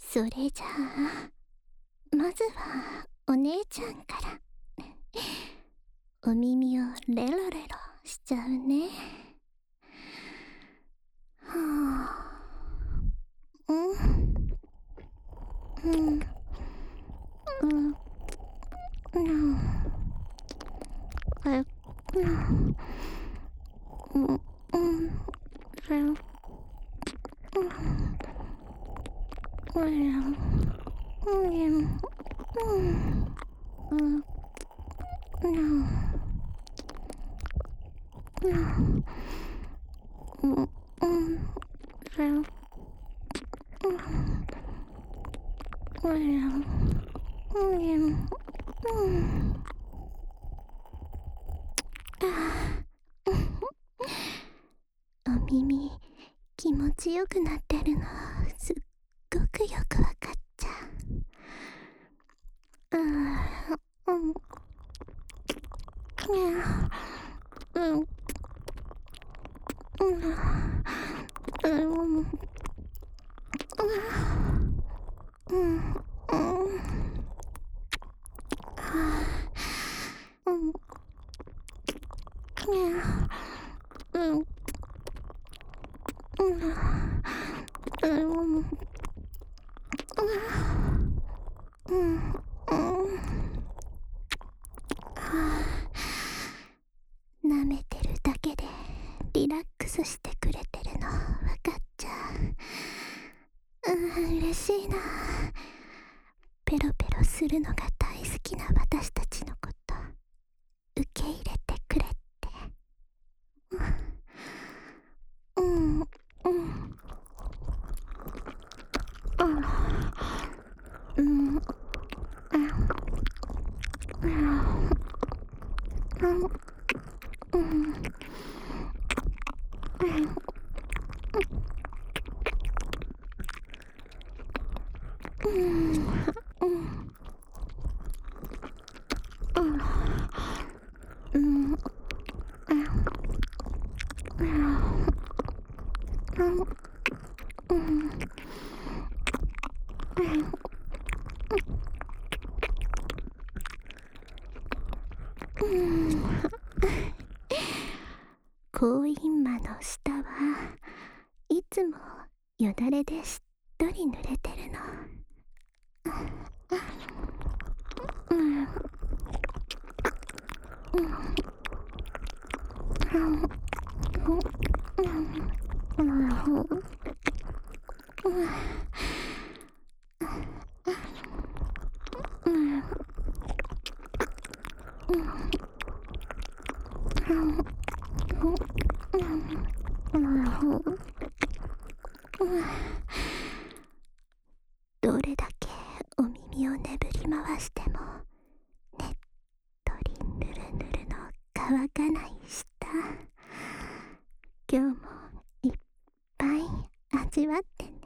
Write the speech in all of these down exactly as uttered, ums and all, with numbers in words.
それじゃあまずはお姉ちゃんからお耳をレロレロしちゃうね。はあ、うんうんうんうんえうんうんうんうんうんお耳気持ちよくなってるのすっごくよくわかっちゃう。うんうんうんうんうんうんうんうん舐めてるだけでリラックスしてくれてるのわかっちゃう。うん嬉しいな。ペロペロするのが大好きな私たちのこと受け入れてくれってうんうんうんうんうんコインマの下はいつもよだれでしっとり濡れてるの。うんどれだけお耳をねぶり回してもねっとりぬるぬるの乾かない舌、今日もいっぱい味わってね。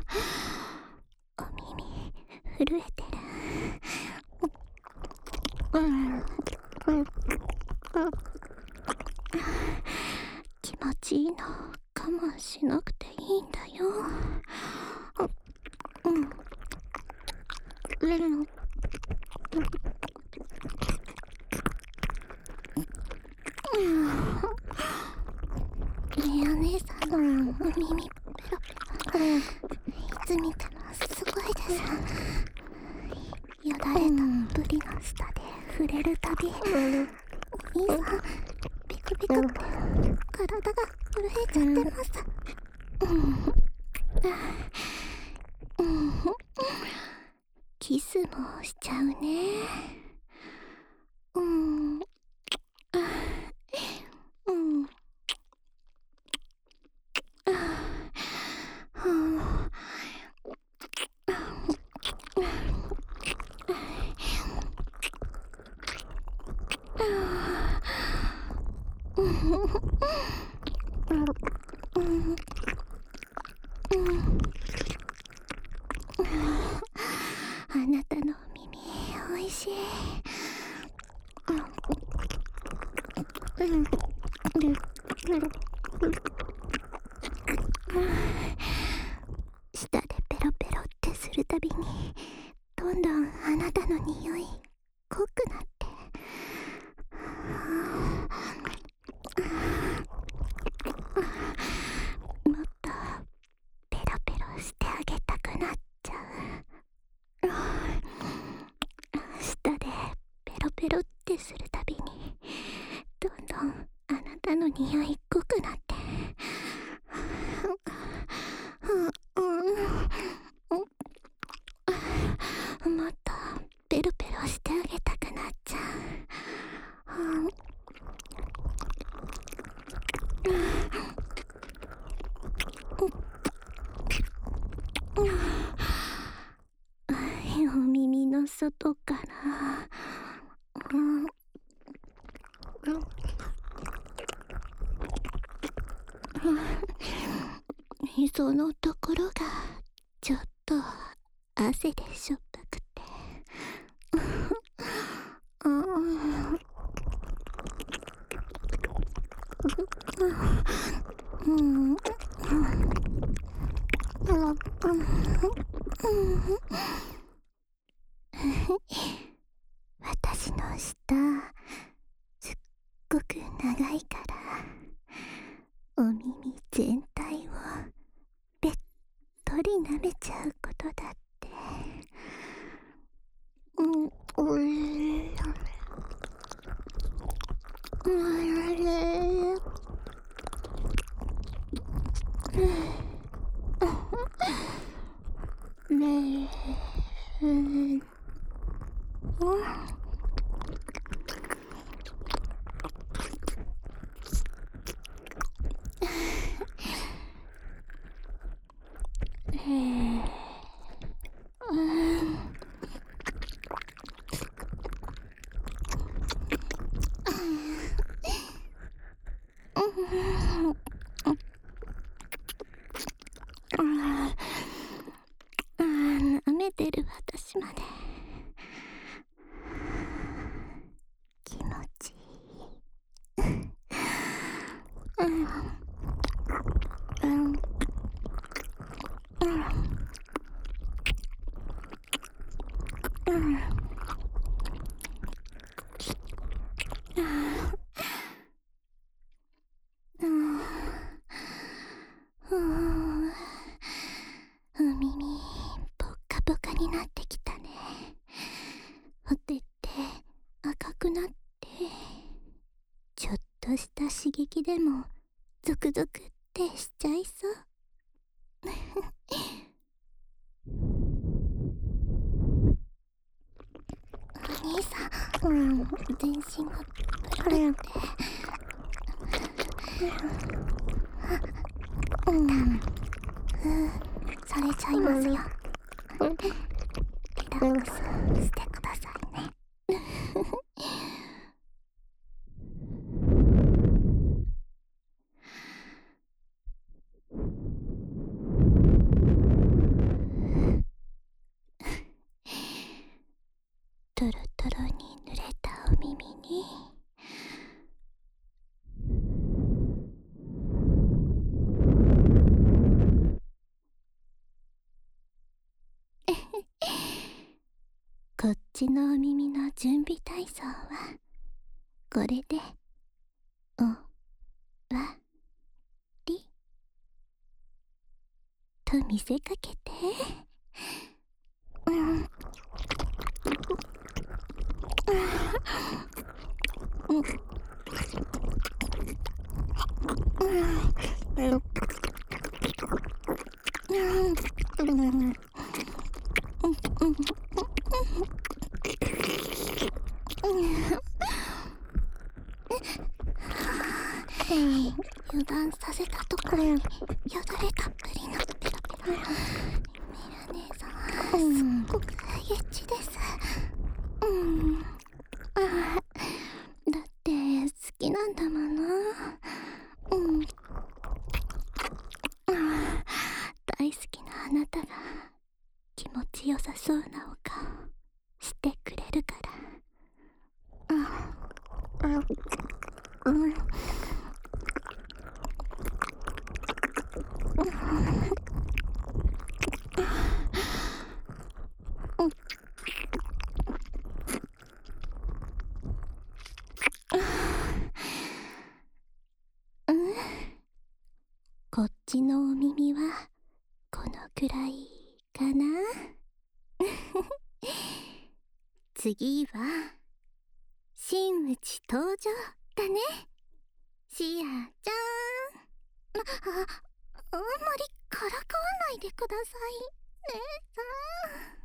お耳震えてる。 気持ちいいの我慢しなくていいんだよ。うんうんねえお姉さんの耳ペロペロ、いつ見てもすごいでしょ。よだれたっぷりの下で触れるたび、お兄さんピクピクって体が震えちゃってます。うん、うん、キスもしちゃうね。うん、うん、あなたの耳おいしい。舌でペロペロってするたびにどんどんあなたの匂い濃くなって、もっとペロペロしてあげたくなっちゃう。舌でペロペロってするたびにどんどんあなたの匂い濃くなって、もっとペロペロしてあげたくなっちゃう。お耳の外から、うんそのところがちょっと汗でしょっぱくて、うん私の舌すっごく長いからお耳全体をべっとり舐めちゃうことだって。うんうんねえ、うん、舐めてる私まで気持ちいい。うんうんうんお耳ポッカポカになってきたね。お手って赤くなって、ちょっとした刺激でもゾクゾクってしちゃいそう。お兄さん、うん、全身がプルルって、うん、されちゃいますよ。リラックスしてくださいね。トロトロに濡れたこっちのお耳の準備体操はこれでおわりと見せかけて。うん油断させたところによだれたっぷりのペロペロ。ミラ姉さん、すっごくエッチです。うんあだって好きなんだもの。うんあ大好きなあなたが気持ちよさそうなお顔してくれるから。うんうんうんうんこっちのお耳はこのくらいかな。次は真打ち登場だね。シアちゃん。あ、ああんまりからかわないでください姉さん。